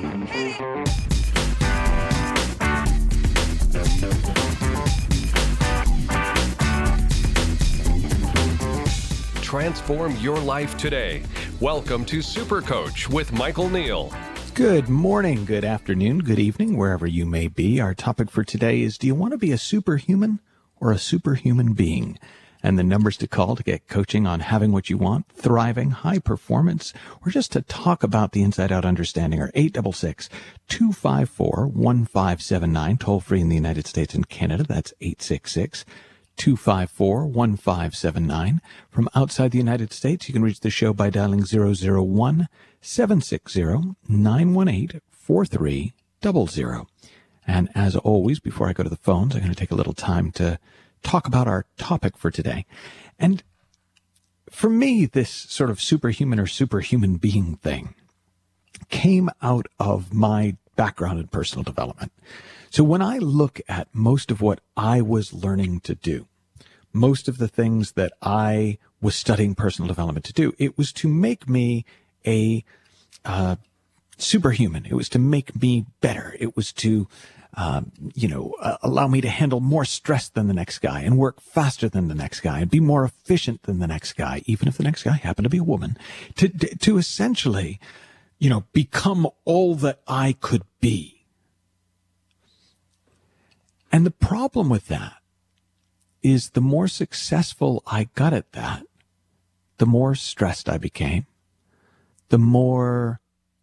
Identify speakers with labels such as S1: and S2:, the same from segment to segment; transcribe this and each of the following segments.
S1: Transform your life today. Welcome to Super Coach with Michael Neal.
S2: Good morning, good afternoon, good evening, wherever you may be. Our topic for today is, do you want to be a superhuman or a superhuman being? And the numbers to call to get coaching on having what you want, thriving, high performance, or just to talk about the inside-out understanding are 866-254-1579, toll-free in the United States and Canada. That's 866-254-1579. From outside the United States, you can reach the show by dialing 001-760-918-4300. And as always, before I go to the phones, I'm going to take a little time to talk about our topic for today. And for me, this sort of superhuman or superhuman being thing came out of my background in personal development. So when I look at most of what I was learning to do, most of the things that I was studying personal development to do, it was to make me a superhuman. It was to make me better. It was to allow me to handle more stress than the next guy and work faster than the next guy and be more efficient than the next guy, even if the next guy happened to be a woman, to essentially, become all that I could be. And the problem with that is the more successful I got at that, the more stressed I became, the more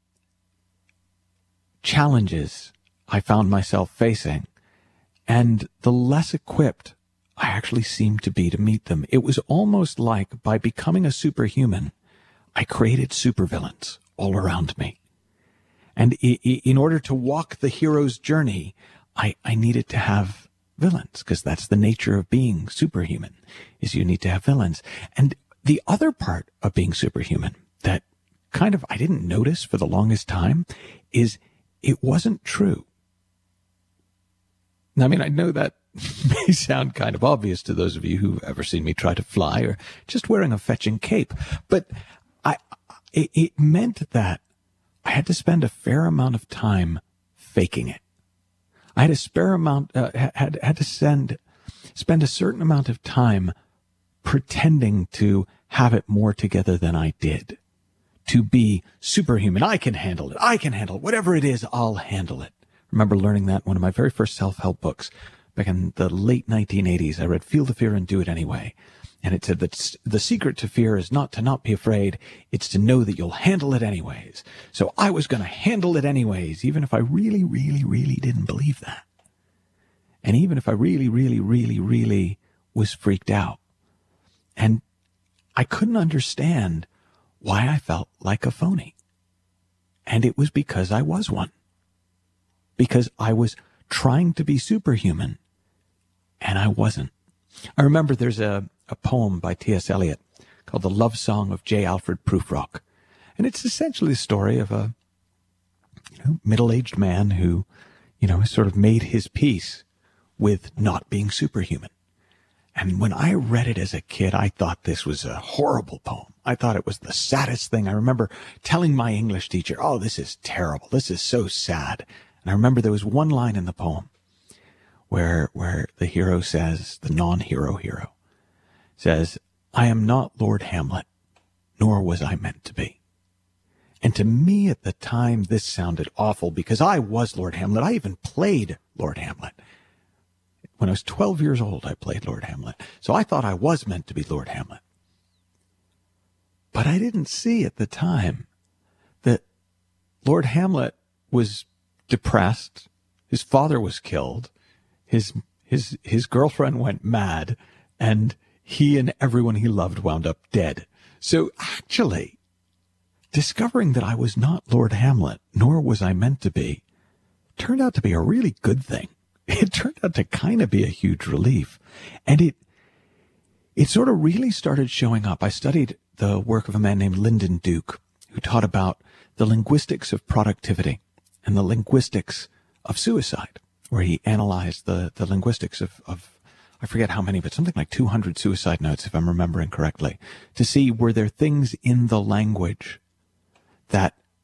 S2: challenges I found myself facing, and the less equipped I actually seemed to be to meet them. It was almost like by becoming a superhuman, I created supervillains all around me. And in order to walk the hero's journey, I needed to have villains, because that's the nature of being superhuman, is you need to have villains. And the other part of being superhuman that kind of I didn't notice for the longest time is it wasn't true. I mean, I know that may sound kind of obvious to those of you who've ever seen me try to fly or just wearing a fetching cape, but it meant that I had to spend a fair amount of time faking it. I had a spare amount, had to spend a certain amount of time pretending to have it more together than I did, to be superhuman. I can handle it. I can handle it. Whatever it is, I'll handle it. I remember learning that in one of my very first self-help books back in the late 1980s. I read Feel the Fear and Do It Anyway. And it said that the secret to fear is not to not be afraid. It's to know that you'll handle it anyways. So I was going to handle it anyways, even if I really, really, really didn't believe that. And even if I really, really, really, really was freaked out. And I couldn't understand why I felt like a phony. And it was because I was one. Because I was trying to be superhuman, and I wasn't. I remember there's a poem by T.S. Eliot called The Love Song of J. Alfred Prufrock. And it's essentially the story of a middle-aged man who, has sort of made his peace with not being superhuman. And when I read it as a kid, I thought this was a horrible poem. I thought it was the saddest thing. I remember telling my English teacher, oh, this is terrible. This is so sad. And I remember there was one line in the poem where the hero says, the non-hero hero says, I am not Lord Hamlet, nor was I meant to be. And to me at the time, this sounded awful because I was Lord Hamlet. I even played Lord Hamlet. When I was 12 years old, I played Lord Hamlet. So I thought I was meant to be Lord Hamlet. But I didn't see at the time that Lord Hamlet was depressed. His father was killed. His girlfriend went mad, and he and everyone he loved wound up dead. So actually, discovering that I was not Lord Hamlet, nor was I meant to be, turned out to be a really good thing. It turned out to kind of be a huge relief. And it sort of really started showing up. I studied the work of a man named Lyndon Duke, who taught about the linguistics of productivity and the linguistics of suicide, where he analyzed the linguistics of I forget how many, but something like 200 suicide notes, if I'm remembering correctly, to see were there things in the language that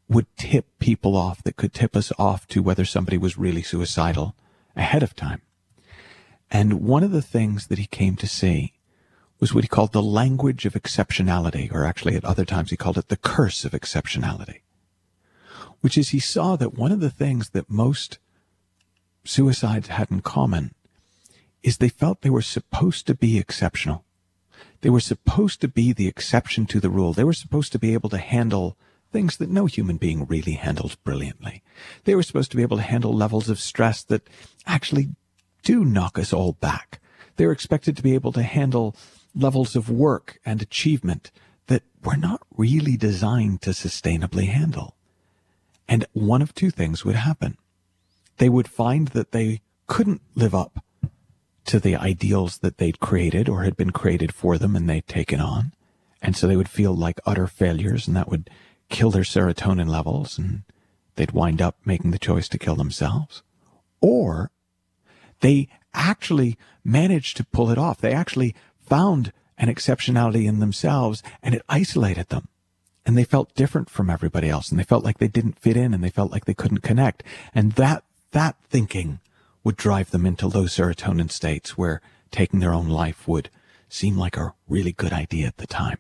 S2: would tip people off, that could tip us off to whether somebody was really suicidal ahead of time. And one of the things that he came to see was what he called the language of exceptionality, or actually at other times he called it the curse of exceptionality, which is he saw that one of the things that most suicides had in common is they felt they were supposed to be exceptional. They were supposed to be the exception to the rule. They were supposed to be able to handle things that no human being really handles brilliantly. They were supposed to be able to handle levels of stress that actually do knock us all back. They were expected to be able to handle levels of work and achievement that we're not really designed to sustainably handle. And one of two things would happen. They would find that they couldn't live up to the ideals that they'd created or had been created for them and they'd taken on. And so they would feel like utter failures, and that would kill their serotonin levels, and they'd wind up making the choice to kill themselves. Or they actually managed to pull it off. They actually found an exceptionality in themselves, and it isolated them. And they felt different from everybody else, and they felt like they didn't fit in, and they felt like they couldn't connect. And that thinking would drive them into low serotonin states where taking their own life would seem like a really good idea at the time.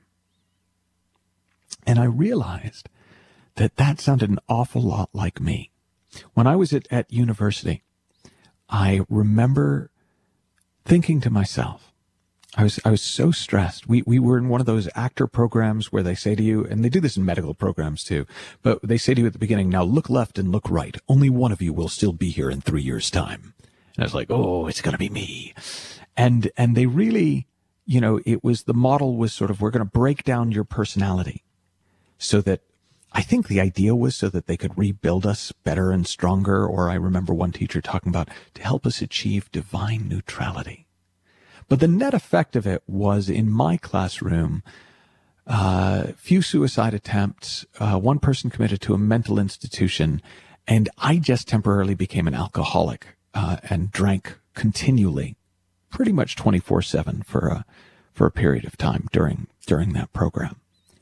S2: And I realized that that sounded an awful lot like me. When I was at university, I remember thinking to myself, I was so stressed. We were in one of those actor programs where they say to you, and they do this in medical programs too, but they say to you at the beginning, now look left and look right. Only one of you will still be here in 3 years' time. And I was like, oh, it's going to be me. And they really, it was, the model was sort of, we're going to break down your personality so that, I think the idea was so that they could rebuild us better and stronger. Or I remember one teacher talking about to help us achieve divine neutrality. But the net effect of it was, in my classroom, few suicide attempts, one person committed to a mental institution, and I just temporarily became an alcoholic and drank continually, pretty much 24/7 for a period of time during that program.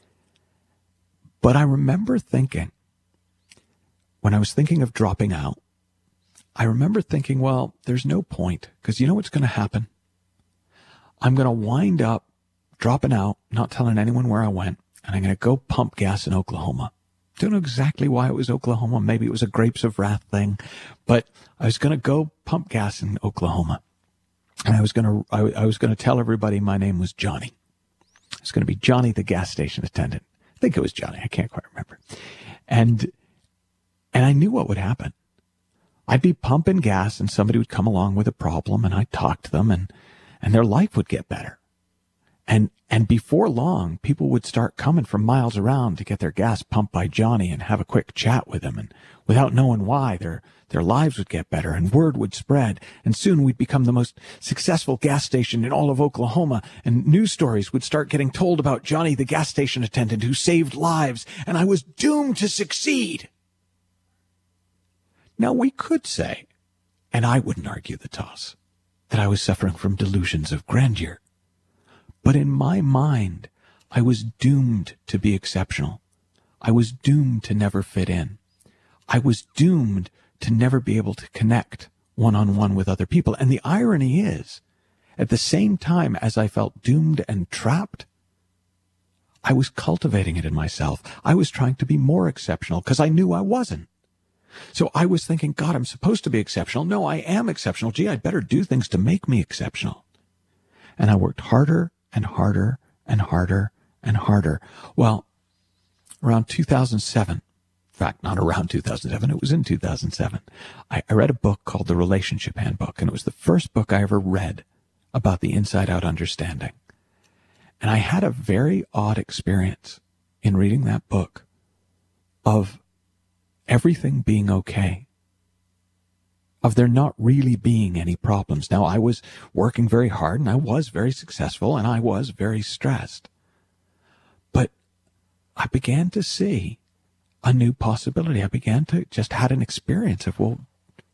S2: But I remember thinking, when I was thinking of dropping out, I remember thinking, well, there's no point, because you know what's going to happen? I'm going to wind up dropping out, not telling anyone where I went, and I'm going to go pump gas in Oklahoma. Don't know exactly why it was Oklahoma. Maybe it was a Grapes of Wrath thing, but I was going to go pump gas in Oklahoma, and I was going to tell everybody my name was Johnny. I was going to be Johnny, the gas station attendant. I think it was Johnny. I can't quite remember. And I knew what would happen. I'd be pumping gas, and somebody would come along with a problem, and I'd talk to them, and their life would get better. And before long, people would start coming from miles around to get their gas pumped by Johnny and have a quick chat with him. And without knowing why, their lives would get better and word would spread. And soon we'd become the most successful gas station in all of Oklahoma. And news stories would start getting told about Johnny, the gas station attendant who saved lives. And I was doomed to succeed. Now we could say, and I wouldn't argue the toss, that I was suffering from delusions of grandeur. But in my mind, I was doomed to be exceptional. I was doomed to never fit in. I was doomed to never be able to connect one-on-one with other people. And the irony is, at the same time as I felt doomed and trapped, I was cultivating it in myself. I was trying to be more exceptional because I knew I wasn't. So I was thinking, God, I'm supposed to be exceptional. No, I am exceptional. Gee, I'd better do things to make me exceptional. And I worked harder and harder and harder and harder. Well, around 2007, in fact, not around 2007, it was in 2007, I read a book called The Relationship Handbook, and it was the first book I ever read about the inside-out understanding. And I had a very odd experience in reading that book of everything being okay, of there not really being any problems. Now, I was working very hard, and I was very successful, and I was very stressed. But I began to see a new possibility. I began to just had an experience of, well,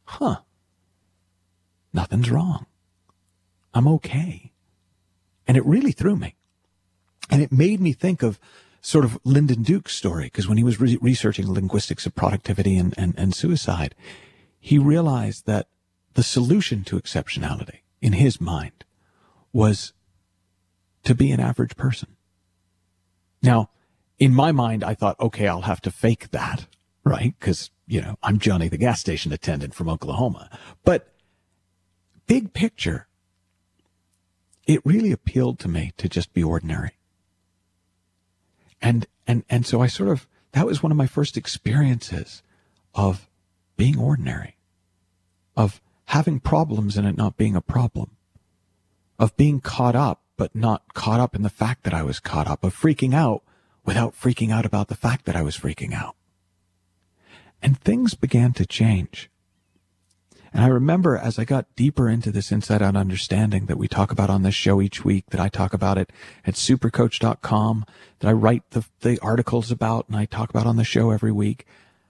S2: nothing's wrong. I'm okay. And it really threw me. And it made me think of sort of Lyndon Duke's story, because when he was researching linguistics of productivity and suicide, he realized that the solution to exceptionality in his mind was to be an average person. Now, in my mind, I thought, okay, I'll have to fake that, right? Because, I'm Johnny the gas station attendant from Oklahoma. But big picture, it really appealed to me to just be ordinary. And so that was one of my first experiences of being ordinary, of having problems and it not being a problem, of being caught up, but not caught up in the fact that I was caught up, of freaking out without freaking out about the fact that I was freaking out. And things began to change. And I remember as I got deeper into this inside out understanding that we talk about on this show each week, that I talk about it at supercoach.com, that I write the articles about and I talk about on the show every week,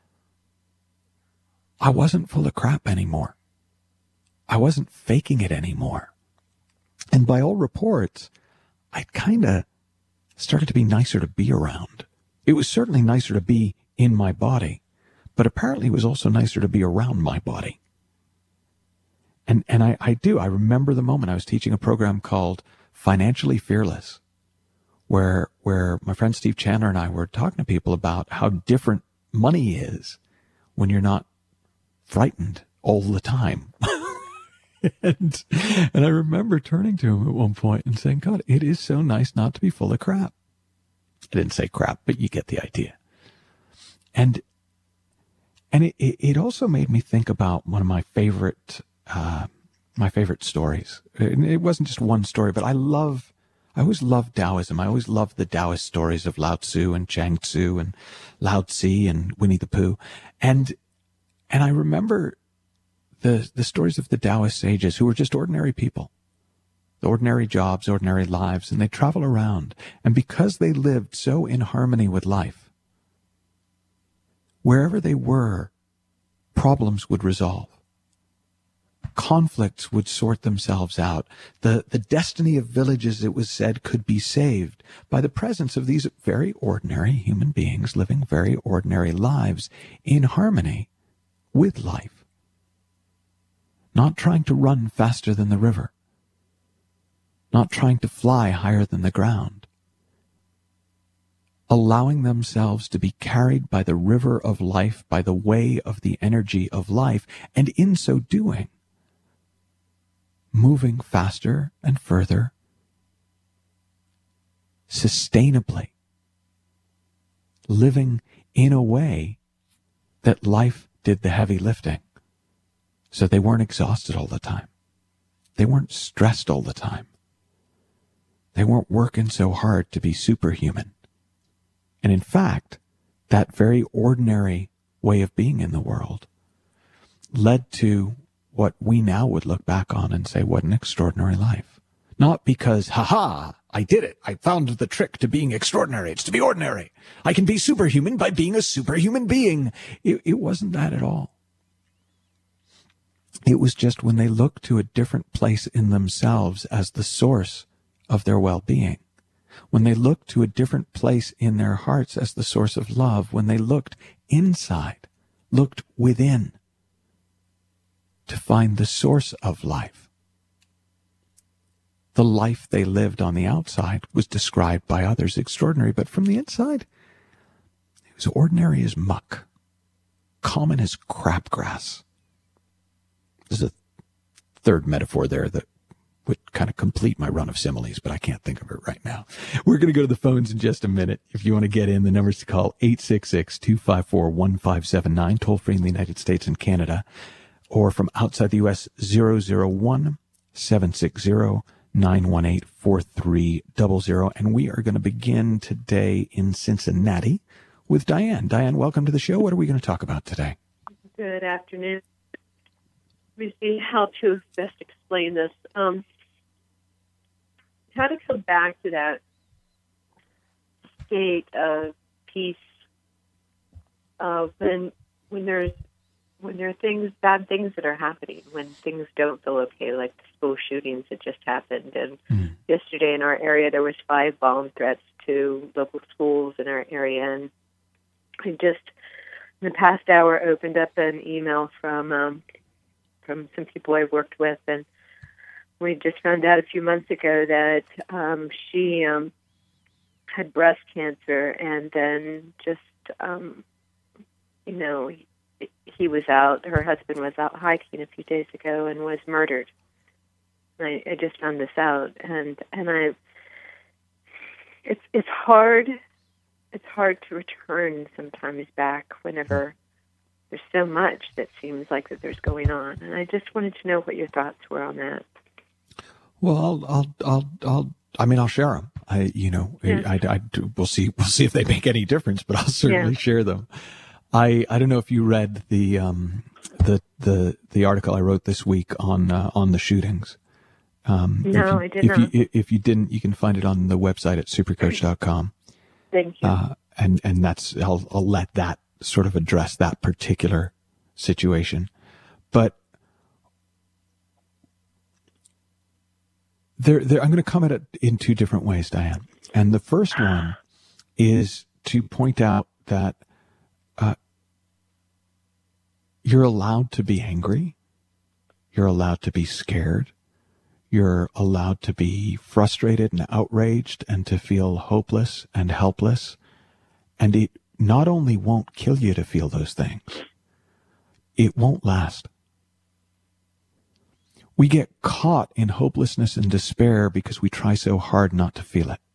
S2: I wasn't full of crap anymore. I wasn't faking it anymore. And by all reports, I kind of started to be nicer to be around. It was certainly nicer to be in my body, but apparently it was also nicer to be around my body. And I remember the moment I was teaching a program called Financially Fearless, where my friend Steve Chandler and I were talking to people about how different money is when you're not frightened all the time. and I remember turning to him at one point and saying, God, it is so nice not to be full of crap. I didn't say crap, but you get the idea. And it also made me think about one of my favorite stories. It wasn't just one story, but I always loved Taoism. I always loved the Taoist stories of Lao Tzu and Chang Tzu and Lao Tzu and Winnie the Pooh. And I remember the stories of the Taoist sages who were just ordinary people, ordinary jobs, ordinary lives, and they travel around. And because they lived so in harmony with life, wherever they were, problems would resolve. Conflicts would sort themselves out. The destiny of villages, it was said, could be saved by the presence of these very ordinary human beings living very ordinary lives in harmony with life. Not trying to run faster than the river. Not trying to fly higher than the ground. Allowing themselves to be carried by the river of life, by the way of the energy of life, and in so doing, moving faster and further, sustainably, living in a way that life did the heavy lifting. So they weren't exhausted all the time. They weren't stressed all the time. They weren't working so hard to be superhuman. And in fact, that very ordinary way of being in the world led to what we now would look back on and say, what an extraordinary life. Not because, I did it. I found the trick to being extraordinary. It's to be ordinary. I can be superhuman by being a superhuman being. It wasn't that at all. It was just when they looked to a different place in themselves as the source of their well-being, when they looked to a different place in their hearts as the source of love, when they looked inside, looked within, to find the source of life. The life they lived on the outside was described by others extraordinary, but from the inside, it was ordinary as muck, common as crabgrass. There's a third metaphor there that would kind of complete my run of similes, but I can't think of it right now. We're going to go to the phones in just a minute. If you want to get in, the numbers to call 866-254-1579, toll free in the United States and Canada, or from outside the U.S., 001-760-918-4300. And we are going to begin today in Cincinnati with Diane. Diane, welcome to the show. What are we going to talk about today?
S3: Good afternoon. Let me see how to best explain this. How to come back to that state of peace when there are bad things that are happening, when things don't feel okay, like the school shootings that just happened. And yesterday in our area, there was 5 bomb threats to local schools in our area. And I just, in the past hour, opened up an email from some people I've worked with, and we just found out a few months ago that she had breast cancer, and then just, he was out, her husband was out hiking a few days ago and was murdered. I just found this out, and it's hard. It's hard to return sometimes back whenever there's so much that seems like that there's going on. And I just wanted to know what your thoughts were on that.
S2: Well, I'll share them. We'll see if they make any difference, but I'll certainly share them. I don't know if you read the article I wrote this week on the shootings.
S3: No, I did not.
S2: If you didn't, you can find it on the website at supercoach.com.
S3: Thank you.
S2: And that's, I'll let that sort of address that particular situation. But I'm going to come at it in two different ways, Diane. And the first one is to point out that you're allowed to be angry. You're allowed to be scared. You're allowed to be frustrated and outraged and to feel hopeless and helpless. And it not only won't kill you to feel those things, it won't last. We get caught in hopelessness and despair because we try so hard not to feel it.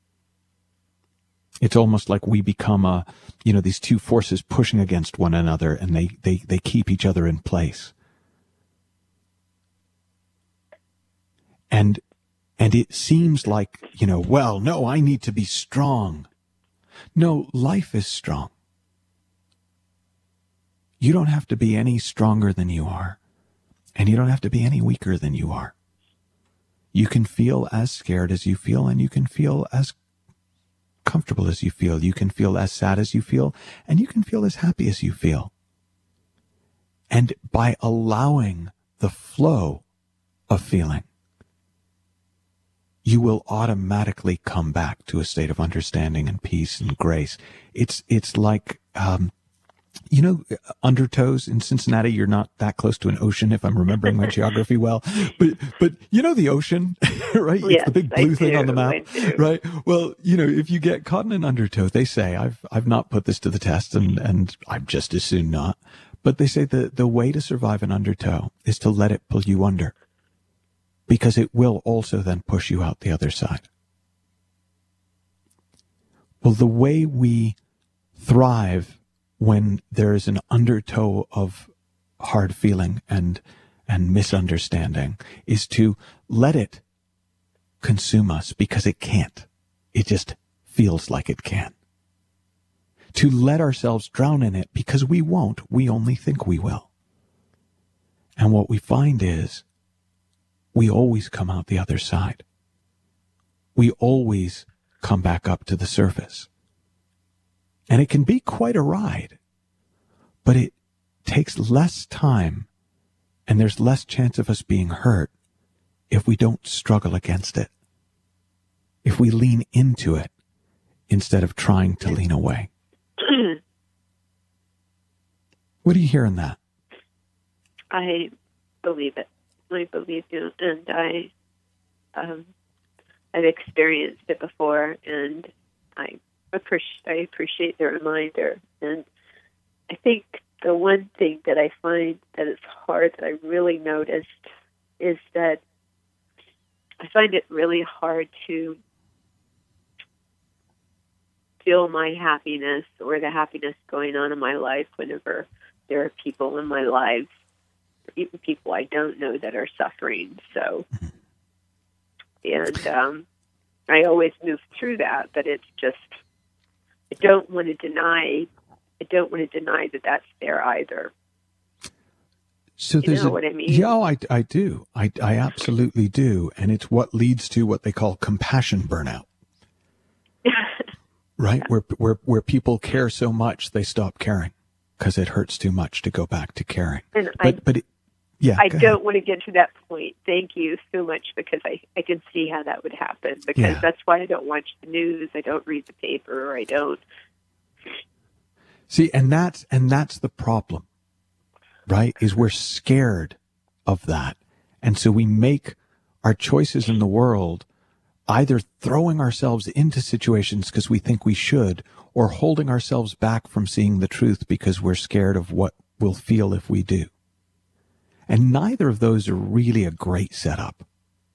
S2: It's almost like we become these two forces pushing against one another, and they keep each other in place. And it seems like, well, no, I need to be strong. No, life is strong. You don't have to be any stronger than you are, and you don't have to be any weaker than you are. You can feel as scared as you feel, and you can feel as comfortable as you feel. You can feel as sad as you feel, and you can feel as happy as you feel. And by allowing the flow of feeling, you will automatically come back to a state of understanding and peace and grace. It's like, Undertows in Cincinnati. You're not that close to an ocean, if I'm remembering my geography well. But the ocean, right?
S3: Yes,
S2: it's the big blue thing on the map, right? Well, if you get caught in an undertow, they say, I've not put this to the test, and I'm just as soon not. But they say the way to survive an undertow is to let it pull you under, because it will also then push you out the other side. Well, the way we thrive when there is an undertow of hard feeling and misunderstanding is to let it consume us, because it can't. It just feels like it can. To let ourselves drown in it, because we won't. We only think we will. And what we find is we always come out the other side. We always come back up to the surface. And it can be quite a ride, but it takes less time, and there's less chance of us being hurt if we don't struggle against it, if we lean into it instead of trying to lean away. What do you hear in that?
S3: I believe it. I believe you, and I've experienced it before, and I appreciate the reminder. And I think the one thing that I find that is hard, that I really noticed, is that I find it really hard to feel my happiness or the happiness going on in my life whenever there are people in my life, even people I don't know, that are suffering. So, and I always move through that, but it's just, I don't want to deny that that's there either.
S2: So there's
S3: you know what I mean?
S2: Yeah, I do. I absolutely do. And it's what leads to what they call compassion burnout. Right? Yeah. Where people care so much they stop caring because it hurts too much to go back to caring. Yeah,
S3: I don't want to get to that point. Thank you so much, because I can see how that would happen, because that's why I don't watch the news, I don't read the paper, or I don't.
S2: See, and that's the problem, right? Is we're scared of that. And so we make our choices in the world either throwing ourselves into situations because we think we should, or holding ourselves back from seeing the truth because we're scared of what we'll feel if we do. And neither of those are really a great setup.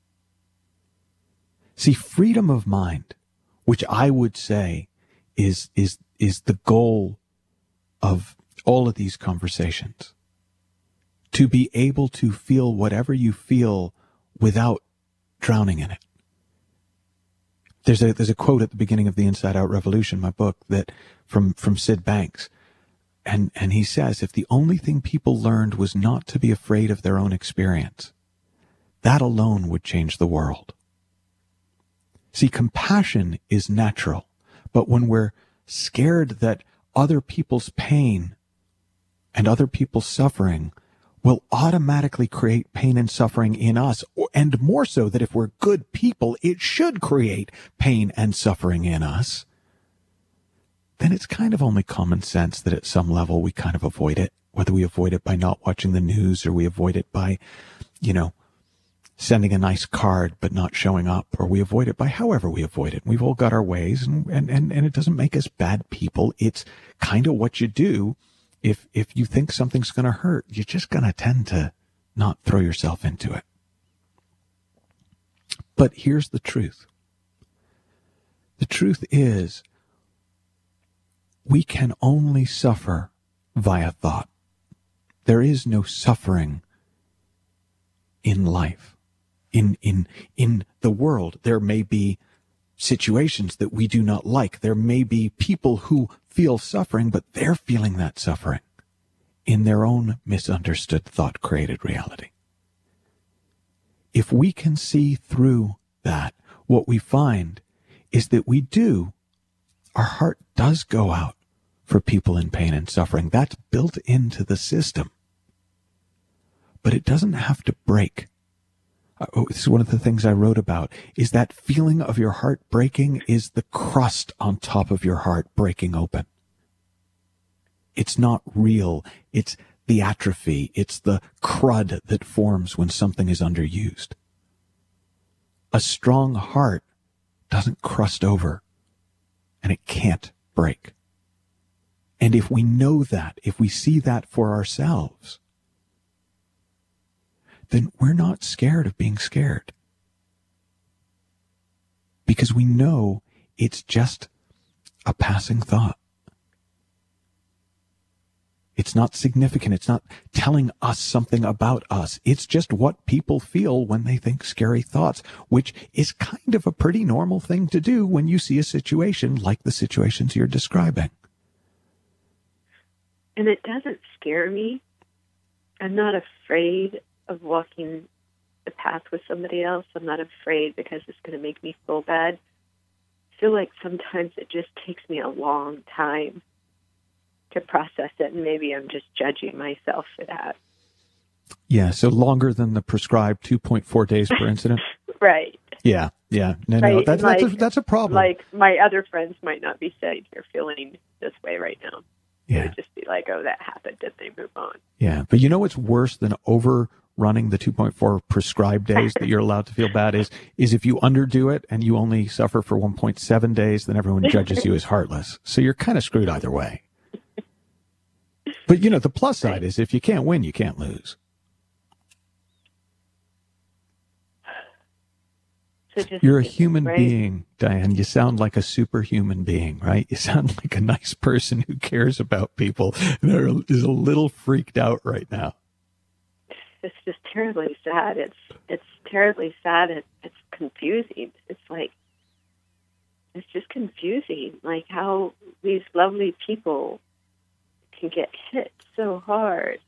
S2: See, freedom of mind, which I would say is the goal of all of these conversations. To be able to feel whatever you feel without drowning in it. There's a quote at the beginning of the Inside Out Revolution, my book, that from Sid Banks. And he says, if the only thing people learned was not to be afraid of their own experience, that alone would change the world. See, compassion is natural, but when we're scared that other people's pain and other people's suffering will automatically create pain and suffering in us, and more so that if we're good people, it should create pain and suffering in us, then it's kind of only common sense that at some level we kind of avoid it, whether we avoid it by not watching the news, or we avoid it by, sending a nice card but not showing up, or we avoid it by however we avoid it. We've all got our ways, and it doesn't make us bad people. It's kind of what you do. If you think something's going to hurt, you're just going to tend to not throw yourself into it. But here's the truth. The truth is, we can only suffer via thought. There is no suffering in life. In the world, there may be situations that we do not like. There may be people who feel suffering, but they're feeling that suffering in their own misunderstood thought-created reality. If we can see through that, what we find is that our heart does go out for people in pain and suffering. That's built into the system. But it doesn't have to break. This is one of the things I wrote about, is that feeling of your heart breaking is the crust on top of your heart breaking open. It's not real. It's the atrophy. It's the crud that forms when something is underused. A strong heart doesn't crust over, and it can't break. And if we know that, if we see that for ourselves, then we're not scared of being scared. Because we know it's just a passing thought. It's not significant. It's not telling us something about us. It's just what people feel when they think scary thoughts, which is kind of a pretty normal thing to do when you see a situation like the situations you're describing.
S3: And it doesn't scare me. I'm not afraid of walking the path with somebody else. I'm not afraid because it's going to make me feel bad. I feel like sometimes it just takes me a long time to process it, and maybe I'm just judging myself for that.
S2: Yeah, so longer than the prescribed 2.4 days per incident?
S3: Right.
S2: Yeah. No, that's a problem.
S3: Like, my other friends might not be sitting here feeling this way right now.
S2: Yeah.
S3: They would just be like, oh, that happened, and they move on.
S2: Yeah, but you know what's worse than overrunning the 2.4 prescribed days that you're allowed to feel bad is if you underdo it and you only suffer for 1.7 days, then everyone judges you as heartless. So you're kind of screwed either way. But, the plus side is if you can't win, you can't lose.
S3: So
S2: you're a human being, Diane. You sound like a superhuman being, right? You sound like a nice person who cares about people and is a little freaked out right now.
S3: It's just terribly sad. It's terribly sad. It's confusing. It's just confusing, like how these lovely people can get hit so hard.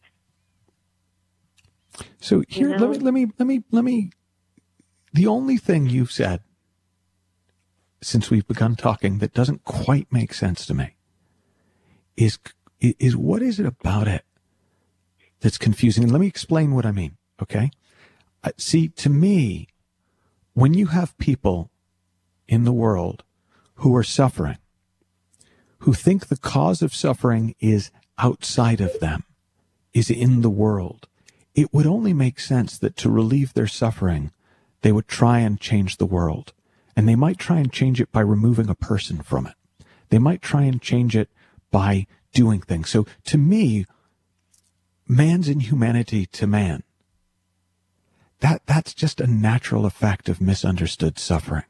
S2: So here, let me. The only thing you've said since we've begun talking that doesn't quite make sense to me is what is it about it that's confusing. And let me explain what I mean, okay? See, to me, when you have people in the world who are suffering, who think the cause of suffering is outside of them, is in the world, it would only make sense that to relieve their suffering, they would try and change the world. And they might try and change it by removing a person from it. They might try and change it by doing things. So to me, man's inhumanity to man, that's just a natural effect of misunderstood suffering.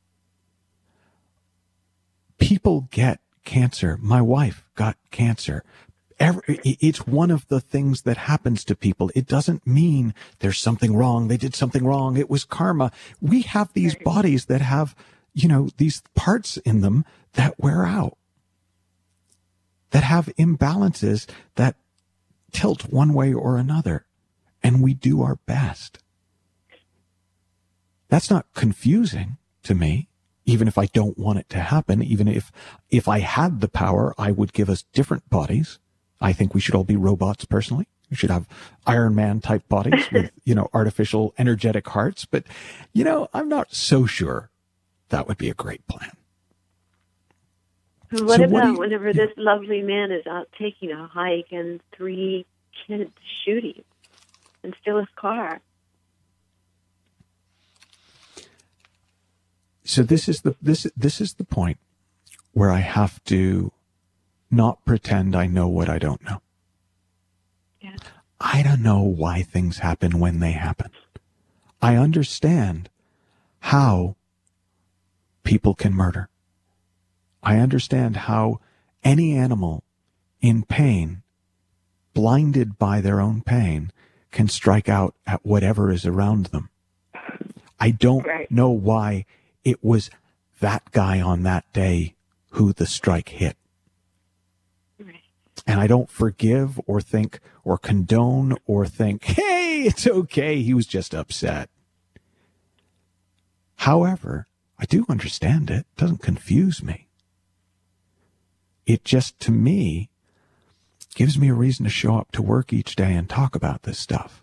S2: People get cancer. My wife got cancer. It's one of the things that happens to people. It doesn't mean there's something wrong. They did something wrong. It was karma. We have these bodies that have, these parts in them that wear out, that have imbalances that tilt one way or another. And we do our best. That's not confusing to me. Even if I don't want it to happen, even if I had the power, I would give us different bodies. I think we should all be robots personally. We should have Iron Man type bodies with, artificial energetic hearts. But, I'm not so sure that would be a great plan.
S3: What about whenever this lovely man is out taking a hike and 3 kids shoot him and steal his car?
S2: So this is the point where I have to not pretend I know what I don't know.
S3: Yeah.
S2: I don't know why things happen when they happen. I understand how people can murder. I understand how any animal in pain, blinded by their own pain, can strike out at whatever is around them. I don't know why it was that guy on that day who the strike hit. And I don't forgive or think or condone or think, hey, it's okay, he was just upset. However, I do understand it. It doesn't confuse me. It just, to me, gives me a reason to show up to work each day and talk about this stuff.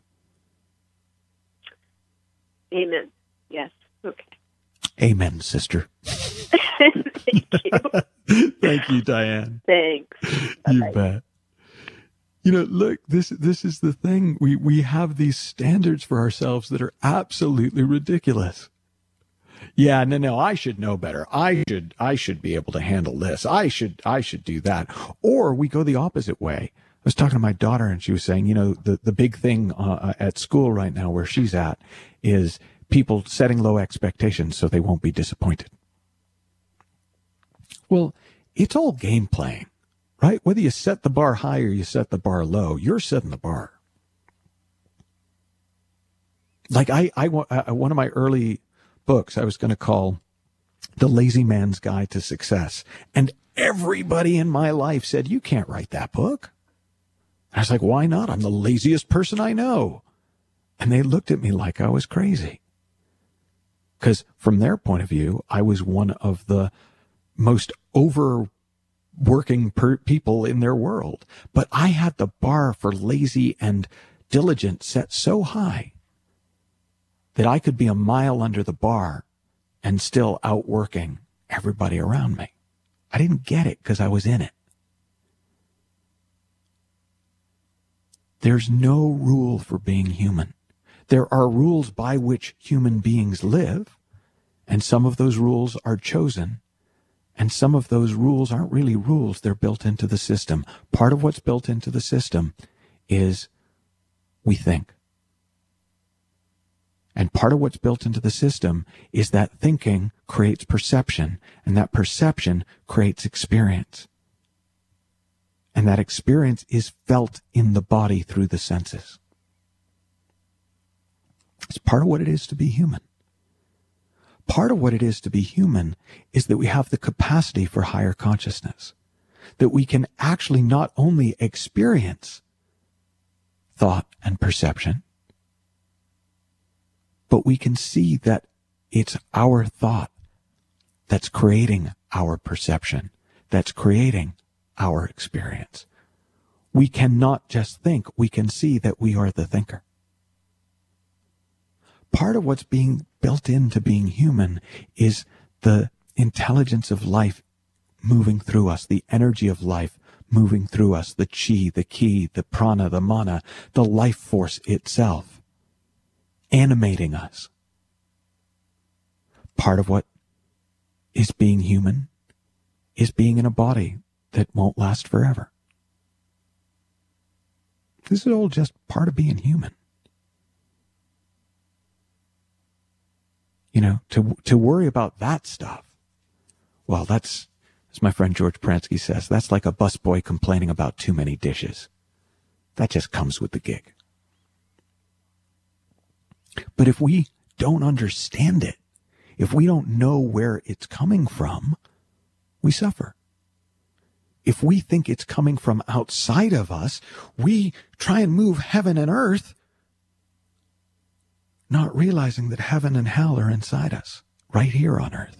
S3: Amen. Yes. Okay.
S2: Amen, sister.
S3: Thank you.
S2: Thank you, Diane.
S3: Thanks.
S2: You
S3: Bye-bye.
S2: bet. Look, this is the thing. We have these standards for ourselves that are absolutely ridiculous. Yeah, no, I should know better. I should be able to handle this. I should do that. Or we go the opposite way. I was talking to my daughter and she was saying, the big thing at school right now where she's at is people setting low expectations so they won't be disappointed. Well, it's all game playing, right? Whether you set the bar high or you set the bar low, you're setting the bar. Like one of my early books I was going to call The Lazy Man's Guide to Success. And everybody in my life said, you can't write that book. I was like, why not? I'm the laziest person I know. And they looked at me like I was crazy. Because from their point of view, I was one of the most overworking people in their world. But I had the bar for lazy and diligent set so high that I could be a mile under the bar and still outworking everybody around me. I didn't get it because I was in it. There's no rule for being human. There are rules by which human beings live, and some of those rules are chosen, and some of those rules aren't really rules. They're built into the system. Part of what's built into the system is we think. And part of what's built into the system is that thinking creates perception, and that perception creates experience. And that experience is felt in the body through the senses. It's part of what it is to be human. Part of what it is to be human is that we have the capacity for higher consciousness, that we can actually not only experience thought and perception, but we can see that it's our thought that's creating our perception, that's creating our experience. We cannot just think. We can see that we are the thinker. Part of what's being built into being human is the intelligence of life moving through us, the energy of life moving through us, the chi, the ki, the prana, the mana, the life force itself, animating us. Part of what is being human is being in a body that won't last forever. This is all just part of being human. You know, to worry about that stuff, well, that's, as my friend George Pransky says, that's like a busboy complaining about too many dishes. That just comes with the gig. But if we don't understand it, if we don't know where it's coming from, we suffer. If we think it's coming from outside of us, we try and move heaven and earth, not realizing that heaven and hell are inside us, right here on earth.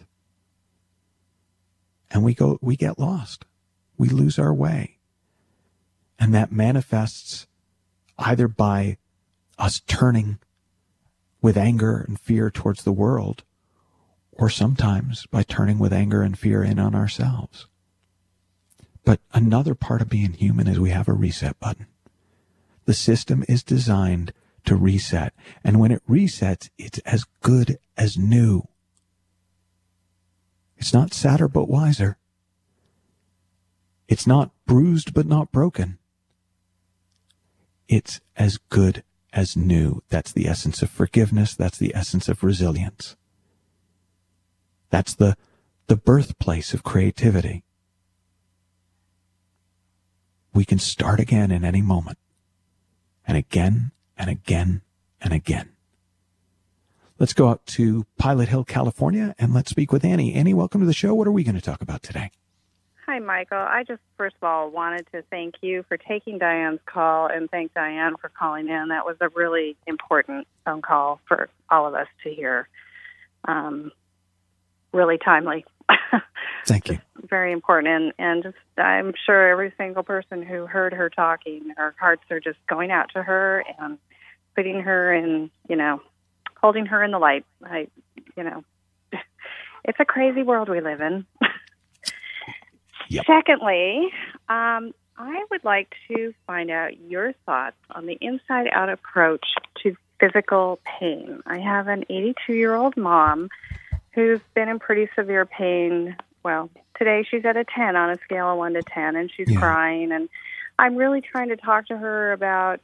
S2: And we get lost. We lose our way. And that manifests either by us turning with anger and fear towards the world, or sometimes by turning with anger and fear in on ourselves. But another part of being human is we have a reset button. The system is designed to reset. And when it resets, it's as good as new. It's not sadder but wiser. It's not bruised but not broken. It's as good as new. That's the essence of forgiveness. That's the essence of resilience. That's the birthplace of creativity. We can start again in any moment. And again, and again, and again. Let's go out to Pilot Hill, California, and let's speak with Annie. Annie, welcome to the show. What are we going to talk about today?
S4: Hi, Michael. I just, first of all, wanted to thank you for taking Diane's call and thank Diane for calling in. That was a really important phone call for all of us to hear. Really timely.
S2: Thank you.
S4: Very important. And just, I'm sure every single person who heard her talking, our hearts are just going out to her and putting her in, holding her in the light. It's a crazy world we live in.
S2: Yep.
S4: Secondly, I would like to find out your thoughts on the inside-out approach to physical pain. I have an 82-year-old mom who's been in pretty severe pain. Well, today she's at a 10 on a scale of 1 to 10, and she's crying. And I'm really trying to talk to her about,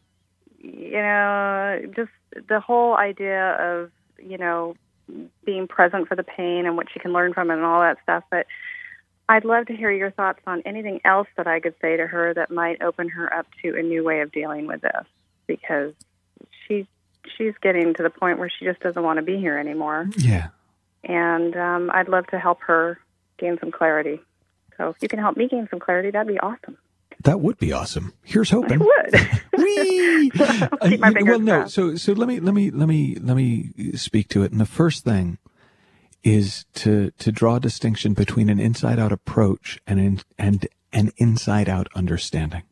S4: just the whole idea of, being present for the pain and what she can learn from it and all that stuff. But I'd love to hear your thoughts on anything else that I could say to her that might open her up to a new way of dealing with this, because she's getting to the point where she just doesn't want to be here anymore.
S2: Yeah.
S4: And I'd love to help her gain some clarity. So if you can help me gain some clarity, that'd be awesome.
S2: That would be awesome. Here's hoping.
S4: It would.
S2: Whee!
S4: Keep my fingers crossed.
S2: So let me speak to it. And the first thing is to draw a distinction between an inside-out approach and an inside-out understanding.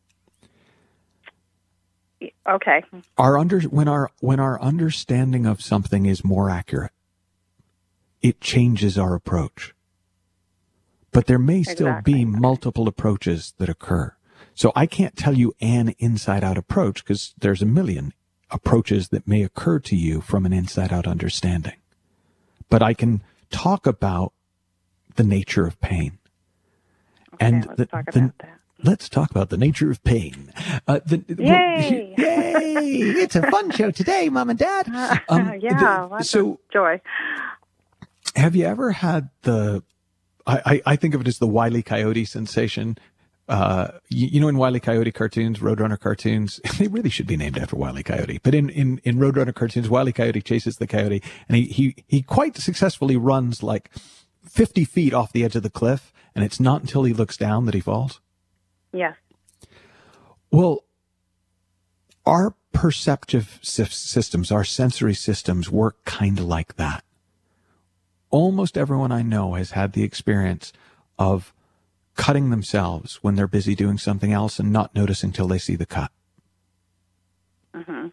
S4: Okay.
S2: When our understanding of something is more accurate, it changes our approach. But there may still be multiple approaches that occur. So I can't tell you an inside-out approach because there's a million approaches that may occur to you from an inside-out understanding. But I can talk about the nature of pain.
S4: Okay,
S2: and
S4: let's talk about that.
S2: Let's talk about the nature of pain.
S4: Yay!
S2: Yay! It's a fun show today, Mom and Dad.
S4: Lots of joy.
S2: Have you ever had I think of it as the Wile E. Coyote sensation. In Wile E. Coyote cartoons, Roadrunner cartoons, they really should be named after Wile E. Coyote. But in Roadrunner cartoons, Wile E. Coyote chases the coyote, and he quite successfully runs like 50 feet off the edge of the cliff, and it's not until he looks down that he falls.
S4: Yes.
S2: Well, our perceptive systems, our sensory systems work kind of like that. Almost everyone I know has had the experience of cutting themselves when they're busy doing something else and not noticing till they see the cut.
S4: Mm-hmm.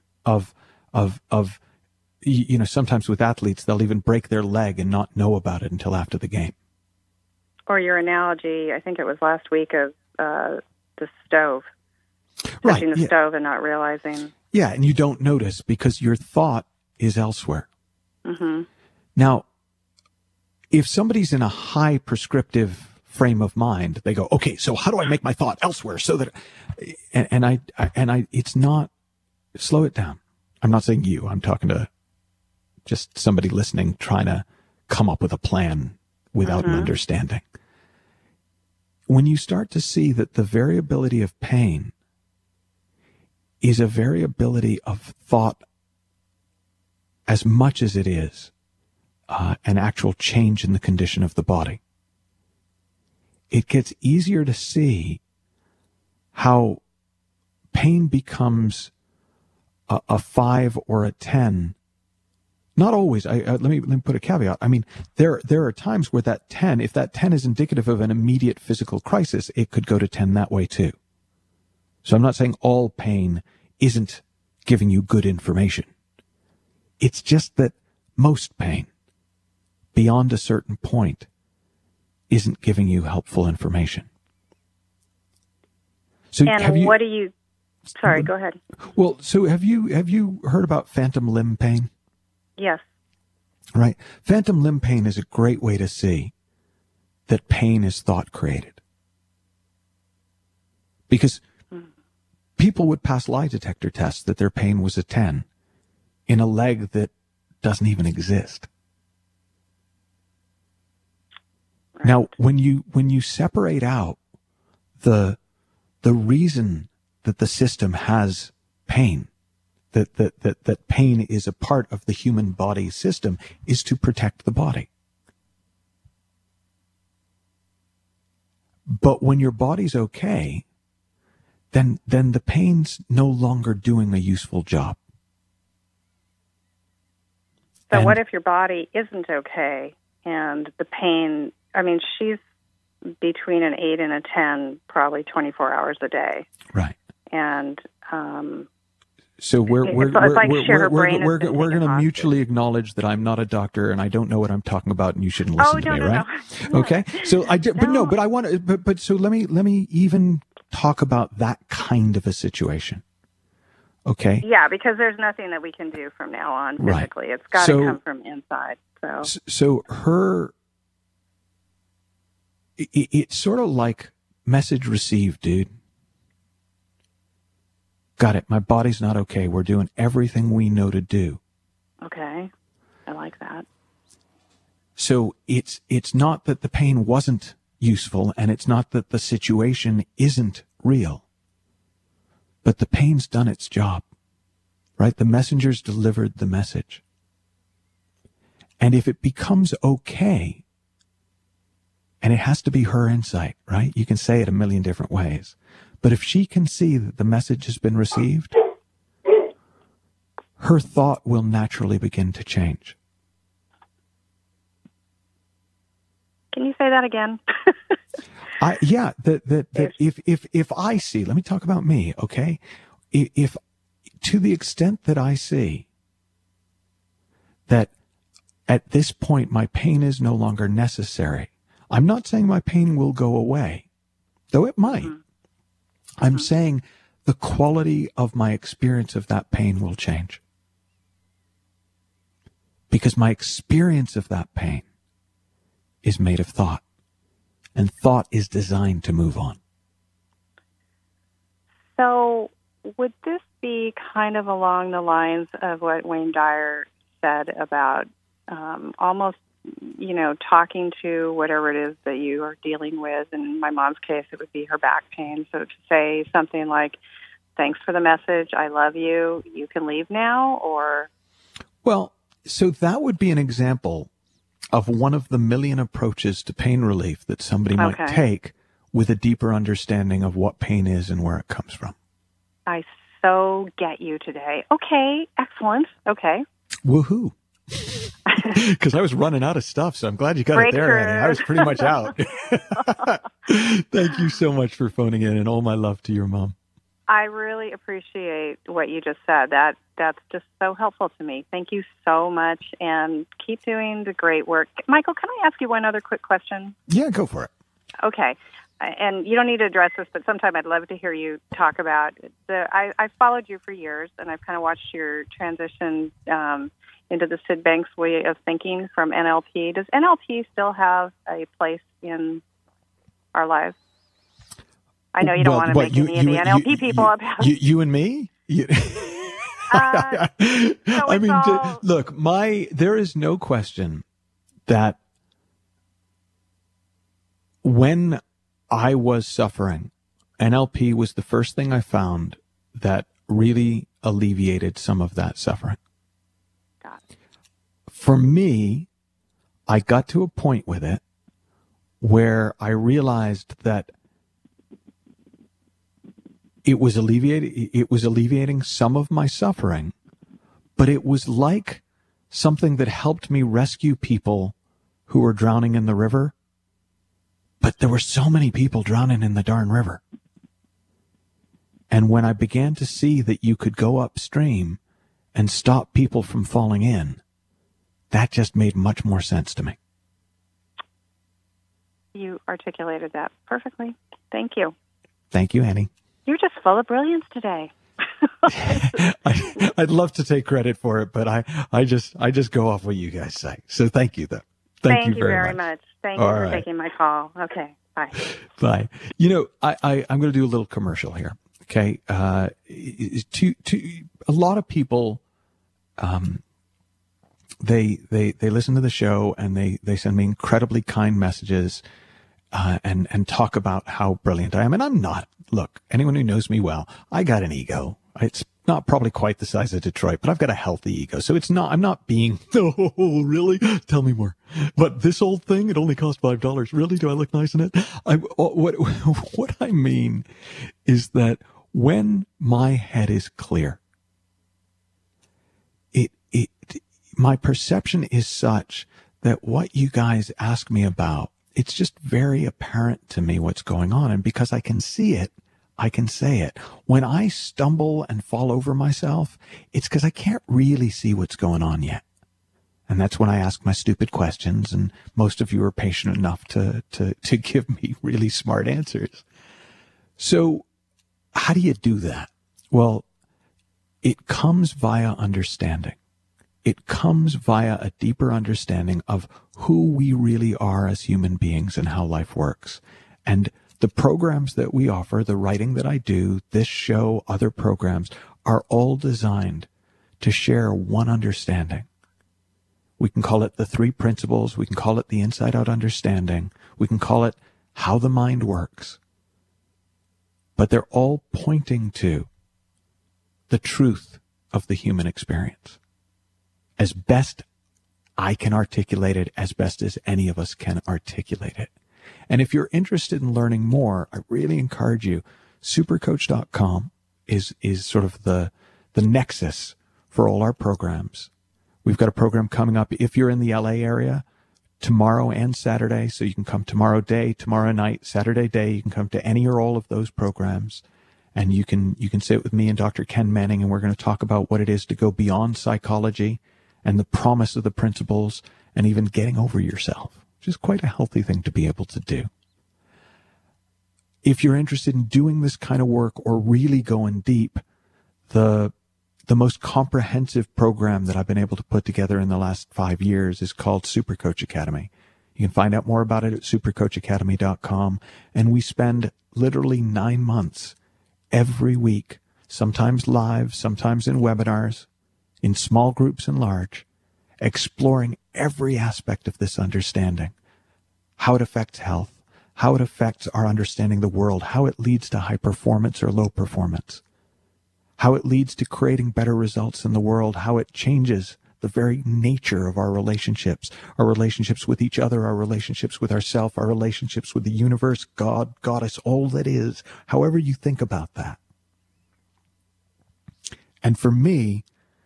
S2: Sometimes with athletes, they'll even break their leg and not know about it until after the game.
S4: Or your analogy, I think it was last week, of the stove.
S2: Right.
S4: Touching the stove and not realizing.
S2: Yeah, and you don't notice because your thought is elsewhere.
S4: Mm-hmm.
S2: Now, if somebody's in a high prescriptive frame of mind, they go, okay, so how do I make my thought elsewhere so that, it's not, slow it down. I'm not saying you, I'm talking to just somebody listening, trying to come up with a plan without an understanding. When you start to see that the variability of pain is a variability of thought as much as it is an actual change in the condition of the body, it gets easier to see how pain becomes a 5 or a 10. Not always. Let me put a caveat. I mean, there are times where that 10, if that 10 is indicative of an immediate physical crisis, it could go to 10 that way too. So I'm not saying all pain isn't giving you good information. It's just that most pain, beyond a certain point, isn't giving you helpful information. So
S4: what do you... Sorry, go ahead.
S2: Well, so have you heard about phantom limb pain?
S4: Yes.
S2: Right. Phantom limb pain is a great way to see that pain is thought created. Because people would pass lie detector tests that their pain was a 10 in a leg that doesn't even exist. Right. Now, when you separate out the reason that the system has pain, that pain is a part of the human body system, is to protect the body. But when your body's okay, then the pain's no longer doing a useful job.
S4: So what if your body isn't okay and the pain, I mean, she's between an 8 and a 10, probably 24 hours a day.
S2: Right.
S4: And
S2: so we're going to
S4: hostage.
S2: mutually acknowledge that I'm not a doctor and I don't know what I'm talking about, and you shouldn't listen to me, right? No. Okay. So but I want to. But so let me even talk about that kind of a situation. Okay.
S4: Yeah, because there's nothing that we can do from now on physically. Right. It's got to come from inside.
S2: So it's sort of like message received, dude. Got it. My body's not okay. We're doing everything we know to do.
S4: Okay. I like that.
S2: So it's not that the pain wasn't useful, and it's not that the situation isn't real, but the pain's done its job, right? The messenger's delivered the message. And if it becomes okay, and it has to be her insight, right? You can say it a million different ways. But if she can see that the message has been received, her thought will naturally begin to change.
S4: Can you say that again?
S2: If I see, let me talk about me, okay? If to the extent that I see that at this point my pain is no longer necessary, I'm not saying my pain will go away, though it might. Mm-hmm. I'm saying the quality of my experience of that pain will change. Because my experience of that pain is made of thought. And thought is designed to move on.
S4: So would this be kind of along the lines of what Wayne Dyer said about almost, talking to whatever it is that you are dealing with? In my mom's case, it would be her back pain. So to say something like, thanks for the message, I love you, you can leave now, or?
S2: Well, so that would be an example of one of the million approaches to pain relief that somebody might take with a deeper understanding of what pain is and where it comes from.
S4: I so get you today. Okay, excellent. Okay.
S2: Woohoo. Because I was running out of stuff, so I'm glad you got it there, Annie. I was pretty much out. Thank you so much for phoning in, and all my love to your mom.
S4: I really appreciate what you just said. That's just so helpful to me. Thank you so much, and keep doing the great work. Michael, can I ask you one other quick question?
S2: Yeah, go for it.
S4: Okay. And you don't need to address this, but sometime I'd love to hear you talk about I've followed you for years, and I've kind of watched your transition into the Sid Banks way of thinking from NLP. Does NLP still have a place in our lives? I know you don't want to make any of the NLP people about
S2: you and me. I mean, look, there is no question that when I was suffering, NLP was the first thing I found that really alleviated some of that suffering.
S4: Got it.
S2: For me, I got to a point with it where I realized that it was alleviating some of my suffering, but it was like something that helped me rescue people who were drowning in the river. But there were so many people drowning in the darn river. And when I began to see that you could go upstream and stop people from falling in, that just made much more sense to me.
S4: You articulated that perfectly. Thank you.
S2: Thank you, Annie.
S4: You're just full of brilliance today.
S2: I'd love to take credit for it, but I just go off what you guys say. So thank you, though. Thank you very much.
S4: Thank you for taking my call. Okay, bye. Bye.
S2: You know, I'm going to do a little commercial here. Okay, to a lot of people, they listen to the show and they send me incredibly kind messages, and talk about how brilliant I am. And I'm not. Look, anyone who knows me well, I got an ego. It's not probably quite the size of Detroit, but I've got a healthy ego. So I'm not being, oh, really? Tell me more. But this old thing, it only cost $5. Really? Do I look nice in it? What I mean is that when my head is clear, my perception is such that what you guys ask me about, it's just very apparent to me what's going on. And because I can see it, I can say it. When I stumble and fall over myself, it's because I can't really see what's going on yet. And that's when I ask my stupid questions, and most of you are patient enough to give me really smart answers. So how do you do that? Well, it comes via understanding. It comes via a deeper understanding of who we really are as human beings and how life works. And the programs that we offer, the writing that I do, this show, other programs, are all designed to share one understanding. We can call it the 3 principles. We can call it the inside-out understanding. We can call it how the mind works. But they're all pointing to the truth of the human experience. As best I can articulate it, as best as any of us can articulate it. And if you're interested in learning more, I really encourage you. Supercoach.com is sort of the nexus for all our programs. We've got a program coming up if you're in the LA area tomorrow and Saturday. So you can come tomorrow day, tomorrow night, Saturday day. You can come to any or all of those programs. And you can sit with me and Dr. Ken Manning, and we're going to talk about what it is to go beyond psychology and the promise of the principles and even getting over yourself, which is quite a healthy thing to be able to do. If you're interested in doing this kind of work or really going deep, the most comprehensive program that I've been able to put together in the last 5 years is called Supercoach Academy. You can find out more about it at supercoachacademy.com. And we spend literally 9 months every week, sometimes live, sometimes in webinars, in small groups and large, exploring every aspect of this understanding, how it affects health, how it affects our understanding the world, how it leads to high performance or low performance, how it leads to creating better results in the world, how it changes the very nature of our relationships with each other, our relationships with ourselves, our relationships with the universe, God, Goddess, all that is, however you think about that. And for me,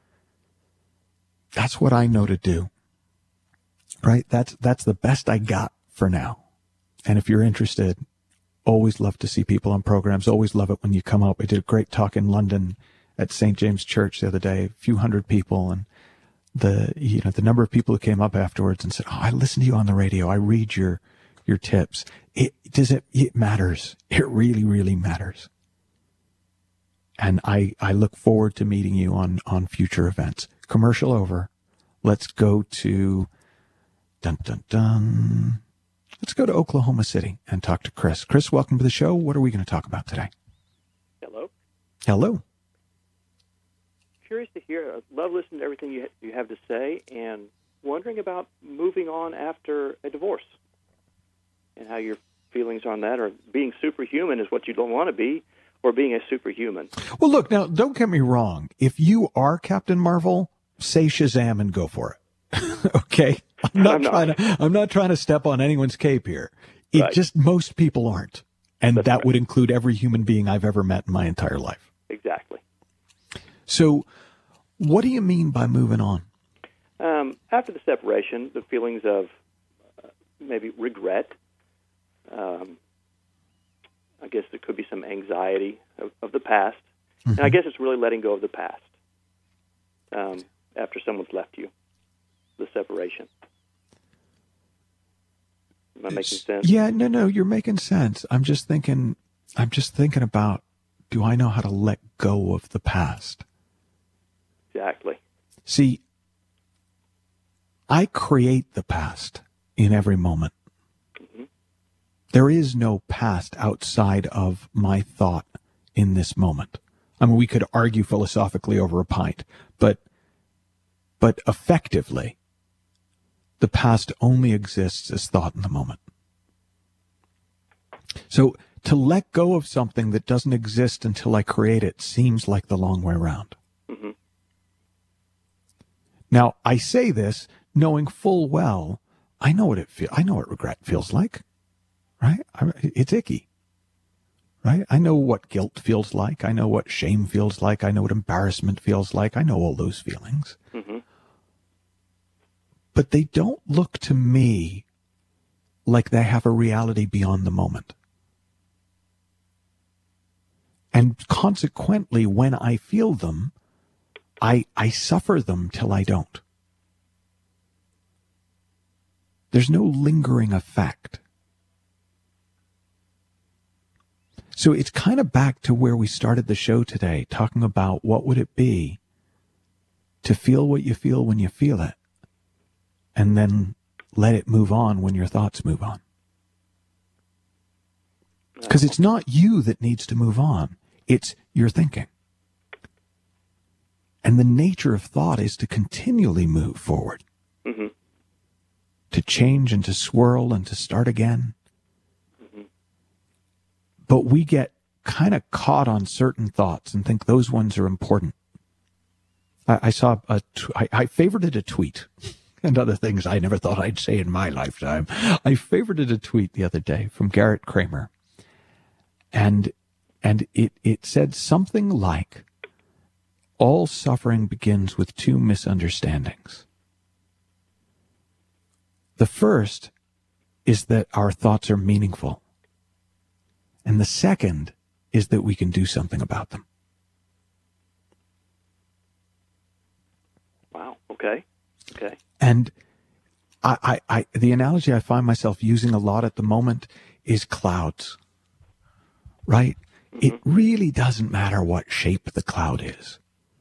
S2: that's what I know to do, right? That's the best I got for now. And if you're interested, Always love to see people on programs. Always love it when you come up. I did a great talk in London at St. James Church the other day, a few hundred people, and the number of people who came up afterwards and said, "Oh, I listen to you on the radio. I read your tips." It matters. It really, really matters. And I look forward to meeting you on future events. Commercial over. Let's go to Let's go to Oklahoma City and talk to Chris. Chris, welcome to the show. What are we going to talk about today?
S5: Hello.
S2: Hello.
S5: Curious to hear. I love listening to everything you have to say, and wondering about moving on after a divorce and how your feelings on that, or being superhuman is what you don't want to be, or being a superhuman.
S2: Well, look, now, don't get me wrong. If you are Captain Marvel, say Shazam and go for it. Okay? I'm not trying to step on anyone's cape here.
S5: Right.
S2: Just most people aren't. And
S5: That's
S2: that
S5: right.
S2: would include every human being I've ever met in my entire life.
S5: Exactly.
S2: So what do you mean by moving on?
S5: After the separation, the feelings of maybe regret, I guess there could be some anxiety of the past. Mm-hmm. And I guess it's really letting go of the past after someone's left you, the separation. Am I making sense?
S2: Yeah, no, you're making sense. I'm just thinking about, do I know how to let go of the past?
S5: Exactly.
S2: See, I create the past in every moment.
S5: Mm-hmm.
S2: There is no past outside of my thought in this moment. I mean, we could argue philosophically over a pint, but effectively, the past only exists as thought in the moment. So to let go of something that doesn't exist until I create it seems like the long way around.
S5: Mm-hmm.
S2: Now, I say this knowing full well I know what regret feels like, right? It's icky, right? I know what guilt feels like. I know what shame feels like. I know what embarrassment feels like. I know all those feelings.
S5: Mm-hmm.
S2: But they don't look to me like they have a reality beyond the moment. And consequently, when I feel them, I suffer them till I don't. There's no lingering effect. So it's kind of back to where we started the show today, talking about what would it be to feel what you feel when you feel it, and then let it move on when your thoughts move on. Because it's not you that needs to move on. It's your thinking. And the nature of thought is to continually move forward.
S5: Mm-hmm.
S2: To change and to swirl and to start again.
S5: Mm-hmm.
S2: But we get kind of caught on certain thoughts and think those ones are important. I saw I favorited a tweet and other things I never thought I'd say in my lifetime. I favorited a tweet the other day from Garrett Kramer. And it said something like, all suffering begins with two misunderstandings. The first is that our thoughts are meaningful. And the second is that we can do something about them.
S5: Wow. Okay.
S2: And I the analogy I find myself using a lot at the moment is clouds, right? Mm-hmm. It really doesn't matter what shape the cloud is,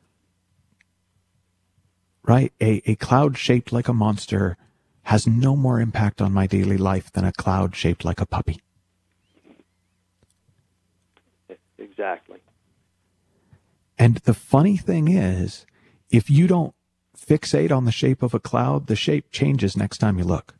S2: right? A cloud shaped like a monster has no more impact on my daily life than a cloud shaped like a puppy.
S5: Exactly.
S2: And the funny thing is, if you don't fixate on the shape of a cloud, the shape changes next time you look.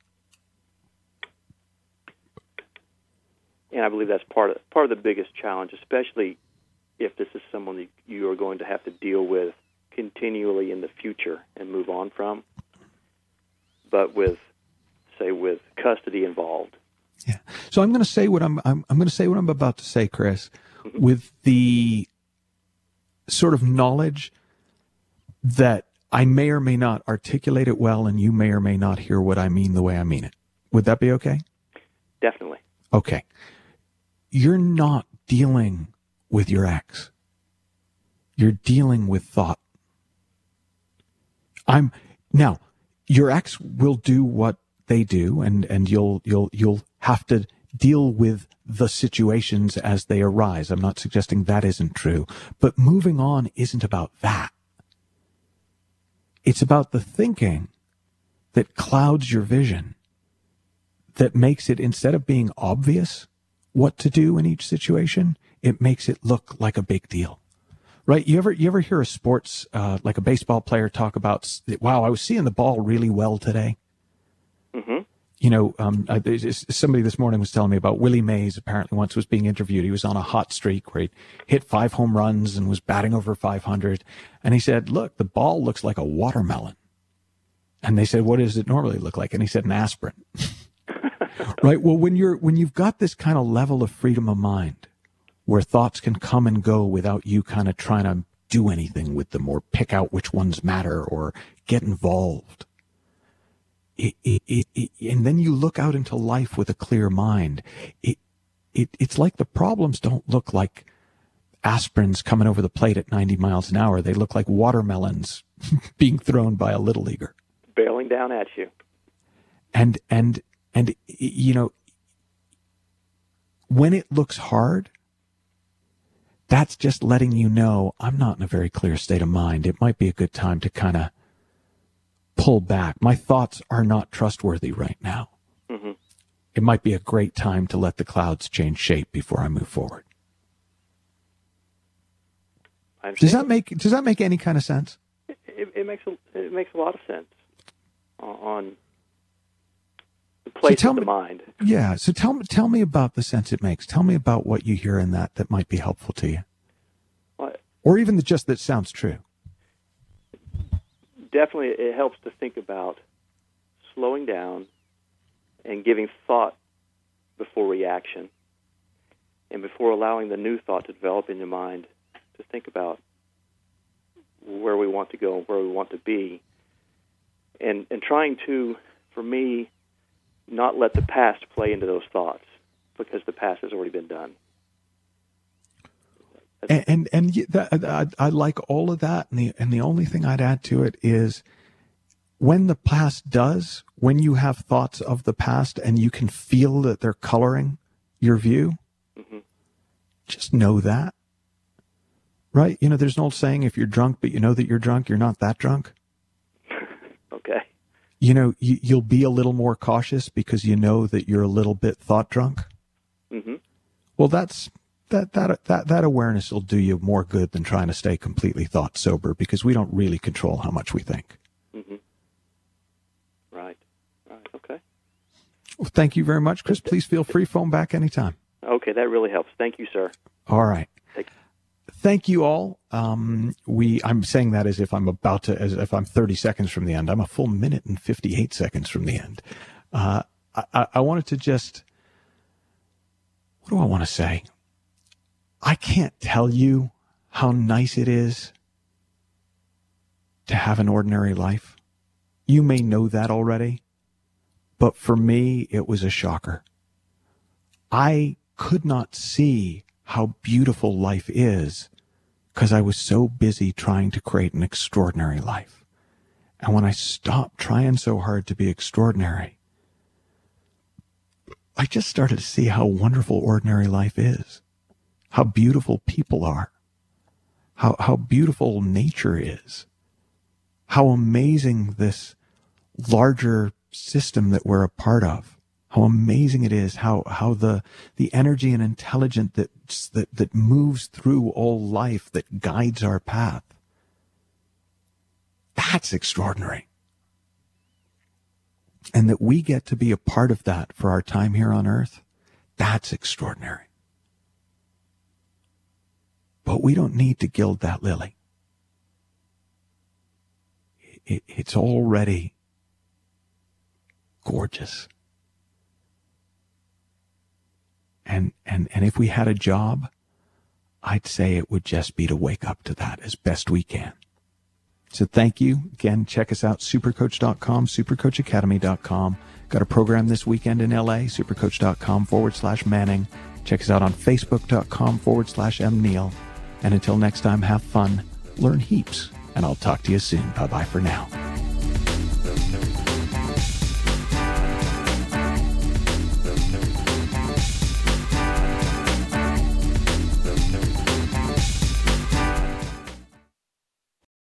S5: And I believe that's part of the biggest challenge, especially if this is someone that you are going to have to deal with continually in the future and move on from. But with custody involved.
S2: Yeah. So I'm going to say what I'm going to say what I'm about to say, Chris, mm-hmm. with the sort of knowledge that I may or may not articulate it well, and you may or may not hear what I mean the way I mean it. Would that be okay?
S5: Definitely.
S2: Okay. you're not dealing with your ex. You're dealing with thought. Now, your ex will do what they do, and you'll have to deal with the situations as they arise. I'm not suggesting that isn't true, but moving on isn't about that. It's about the thinking that clouds your vision, that makes it, instead of being obvious what to do in each situation, it makes it look like a big deal. Right? You ever hear a sports, like a baseball player talk about, wow, I was seeing the ball really well today?
S5: Mm-hmm.
S2: You know, somebody this morning was telling me about Willie Mays. Apparently once was being interviewed. He was on a hot streak where he hit 5 home runs and was batting over 500. And he said, look, the ball looks like a watermelon. And they said, what does it normally look like? And he said, an aspirin. Right? Well, when you've got this kind of level of freedom of mind where thoughts can come and go without you kind of trying to do anything with them or pick out which ones matter or get involved, and then you look out into life with a clear mind, it's like the problems don't look like aspirins coming over the plate at 90 miles an hour. They look like watermelons being thrown by a little leaguer.
S5: Barreling down at you.
S2: And you know, when it looks hard, that's just letting you know I'm not in a very clear state of mind. It might be a good time to kind of pull back. My thoughts are not trustworthy right now.
S5: Mm-hmm.
S2: It might be a great time to let the clouds change shape before I move forward. Does that make any kind of sense?
S5: It makes a lot of sense on the place of the mind.
S2: Yeah. So tell me about the sense it makes. Tell me about what you hear in that might be helpful to you, or even just that sounds true.
S5: Definitely, it helps to think about slowing down and giving thought before reaction, and before allowing the new thought to develop in your mind, to think about where we want to go and where we want to be, and trying to, for me, not let the past play into those thoughts, because the past has already been done.
S2: And I like all of that, and the only thing I'd add to it is when the past does, when you have thoughts of the past and you can feel that they're coloring your view, mm-hmm. just know that, right? You know, there's an old saying, if you're drunk but you know that you're drunk, you're not that drunk.
S5: Okay.
S2: You know, you'll be a little more cautious because you know that you're a little bit thought drunk. Mm-hmm. Well, that awareness will do you more good than trying to stay completely thought sober, because we don't really control how much we think.
S5: Mm-hmm. Right. Okay.
S2: Well, thank you very much, Chris. Please feel free, phone back anytime.
S5: Okay, that really helps. Thank you, sir.
S2: All right. Thank you all. I'm saying that as if I'm 30 seconds from the end. I'm a full minute and 58 seconds from the end. I wanted to just, what do I want to say? I can't tell you how nice it is to have an ordinary life. You may know that already, but for me, it was a shocker. I could not see how beautiful life is because I was so busy trying to create an extraordinary life. And when I stopped trying so hard to be extraordinary, I just started to see how wonderful ordinary life is, how beautiful people are, how beautiful nature is, how amazing this larger system that we're a part of, how amazing it is, how the energy and intelligence that moves through all life, that guides our path. That's extraordinary. And that we get to be a part of that for our time here on earth, that's extraordinary. But we don't need to gild that lily. It's already gorgeous. And if we had a job, I'd say it would just be to wake up to that as best we can. So thank you. Again, check us out, supercoach.com, supercoachacademy.com. Got a program this weekend in LA, supercoach.com/Manning. Check us out on facebook.com/mneil. And until next time, have fun, learn heaps, and I'll talk to you soon. Bye-bye for now.